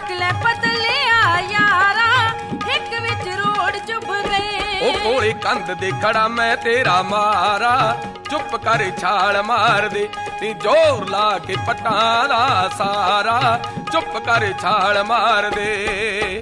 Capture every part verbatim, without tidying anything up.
ਚੱਕ ਲੈ ਪਤਲਿਆ ਯਾਰਾ ਇੱਕ ਵਿੱਚ ਰੋੜ ਚੁੱਭ ਗਏ। ਉਹ ਕੋਲੇ ਕੰਧ ਦੇ ਖੜਾ ਮੈਂ ਤੇਰਾ ਮਾਰਾ ਚੁੱਪ ਕਰ ਛਾਲ ਮਾਰ ਦੇ ਨੀ ਜ਼ੋਰ ਲਾ ਕੇ ਪੱਟਾਂ ਦਾ ਸਾਰਾ ਚੁੱਪ ਕਰ ਛਾਲ ਮਾਰ ਦੇ।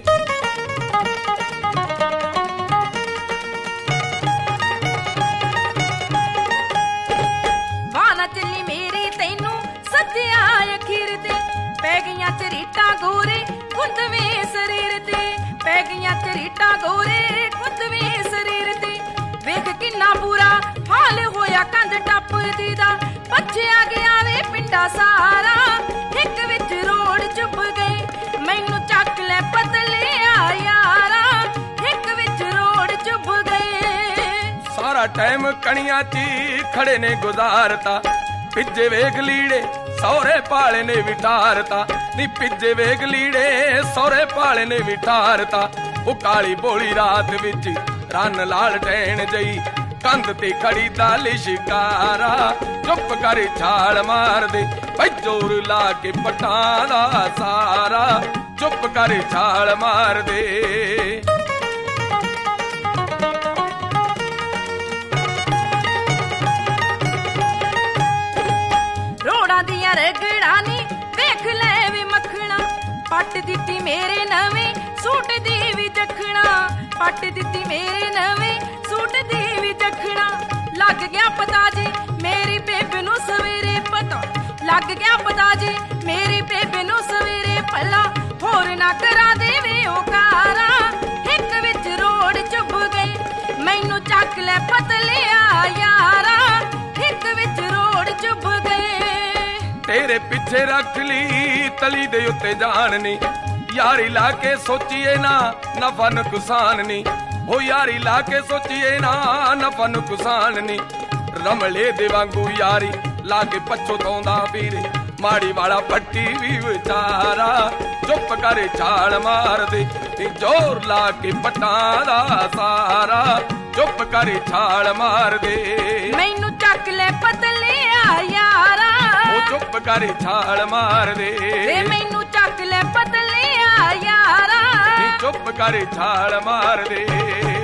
ਵਾਹ ਚੱਲੀ ਮੇਰੀ ਤੈਨੂੰ ਸੱਜਿਆ ਅਖੀਰ ਤੇ ਪੈ ਗਈਆਂ ਝਰੀਟਾਂ ਗੋਰੇ ਕੁੰਦਵੇਂ ਸਰੀਰ ਤੇ ਪੈ ਗਈਆਂ ਝਰੀਟਾਂ ਗੋਰੇ ਕੁੰਦਵੇਂ ਸਰੀਰ ਤੇ ਵੇਖ ਕਿੰਨਾ ਬੁਰਾ ਹਾਲ ਹੋਇਆ ਕੰਧ ਟੱਪਦੀ ਦਾ ਪੱਛਿਆ ਗਿਆ ਵੇ ਪਿੰਡਾ ਸਾਰਾ ਇੱਕ ਵਿੱਚ ਰੋੜ ਚੁੱਭ ਗਏ। ਮੈਨੂੰ ਚੱਕ ਲੈ ਪਤਲਿਆ ਯਾਰਾ ਇੱਕ ਵਿੱਚ ਰੋੜ ਚੁੱਭ ਗਏ। ਸਾਰਾ ਟਾਈਮ ਕਣੀਆਂ ਚ ਖੜੇ ਨੇ ਗੁਜ਼ਾਰਤਾ ਪਿੱਜੇ ਵੇਖ ਲੀੜੇ ਸਹੁਰੇ ਪਾਲੇ ਨੇ ਵਿਟਾਰਤਾ ਨੀ ਪਿੱਜੇ ਵੇਖ ਲੀੜੇ ਸਹੁਰੇ ਪਾਲੇ ਨੇ ਵਿਟਾਰਤਾ। ਉਹ ਕਾਲੀ ਬੋਲੀ ਰਾਤ ਵਿੱਚ ਰੰਨ ਲਾਲ ਟੈਣ ਜਈ ਕੰਧ ਤੇ ਖੜੀ ਦਾ ਲਿਸ਼ਕਾਰਾ ਚੁੱਪ ਕਰ ਛਾਲ ਮਾਰ ਦੇ ਬਈ ਜ਼ੋਰ ਲਾ ਕੇ ਪੱਟਾਂ ਦਾ ਸਾਰਾ ਚੁੱਪ ਕਰ ਛਾਲ ਮਾਰ ਦੇ। ਰੋੜਾਂ ਦੀਆਂ ਰਗੜਾਂ ਨੀ ਵੇਖ ਲੈ ਵੀ ਮੱਖਣਾ ਪੱਟ ਦਿੱਤੀ ਮੇਰੇ ਨਵੇਂ ਸੂਟ ਦੀ ਵੀ ਜਖਣਾ ਪੱਟ ਦਿੱਤੀ ਮੇਰੇ ਨਵੇਂ ਸੂਟ ਦੀ ਵੀ ਜਖਣਾ। ਲੱਗ ਗਿਆ ਪਤਾ ਜੀ ਮੇਰੀ ਬੇਬੇ ਨੂੰ ਸਵੇਰੇ ਪਤਾ ਲੱਗ ਗਿਆ ਪਤਾ ਜੀ ਮੇਰੀ ਬੇਬੇ ਨੂੰ ਸਵੇਰੇ ਭਲਾ ਹੋਰ ਨਾ ਕਰਾ ਦੇਵੇ ਉਹ ਕਾਰਾ ਇੱਕ ਵਿੱਚ ਰੋੜ ਚੁੱਭ ਗਏ। ਮੈਨੂੰ ਚੱਕ ਲੈ ਪਤਲਿਆ ਯਾਰਾ ਇੱਕ ਵਿੱਚ ਰੋੜ ਚੁੱਭ ਗਏ। ਤੇਰੇ ਪਿੱਛੇ ਰੱਖ ਲਈ ਤਲੀ ਦੇ ਉੱਤੇ ਜਾਨ ਨੀ ਯਾਰੀ ਲਾ ਕੇ ਸੋਚੀਏ ਨਾ ਨਫਾ ਨੁਕਸਾਨ ਨੀ ਹੋ ਯਾਰੀ ਲਾ ਕੇ ਸੋਚੀਏ ਨਾ ਨਫਾ ਨੁਕਸਾਨ ਨੀ ਰਮਲੇ ਦੇ ਵਾਂਗੂ ਯਾਰੀ ਲਾ ਕੇ ਪਛਤਾਉਂਦਾ ਵੀਰੇ ਮਾੜੀ ਵਾਲਾ ਪੱਟੀ ਵੀ ਵਿਚਾਰਾ ਚੁੱਪ ਕਰ ਛਾਲ ਮਾਰ ਦੇ ਨੀ ਜ਼ੋਰ ਲਾ ਕੇ ਪੱਟਾਂ ਦਾ ਸਾਰਾ ਚੁੱਪ ਕਰ ਛਾਲ ਮਾਰ ਦੇ। ਮੈਨੂੰ ਚੱਕ ਲੈ ਪਤਲਿਆ ਯਾਰਾ ਉਹ ਚੁੱਪ ਕਰ ਛਾਲ ਮਾਰ ਦੇ ਵੇ ਮੈਨੂੰ ਚੱਕ ਲੈ ਪਤਲਿਆ ਯਾਰਾ ਨੀ ਚੁੱਪ ਕਰ ਛਾਲ ਮਾਰ ਦੇ।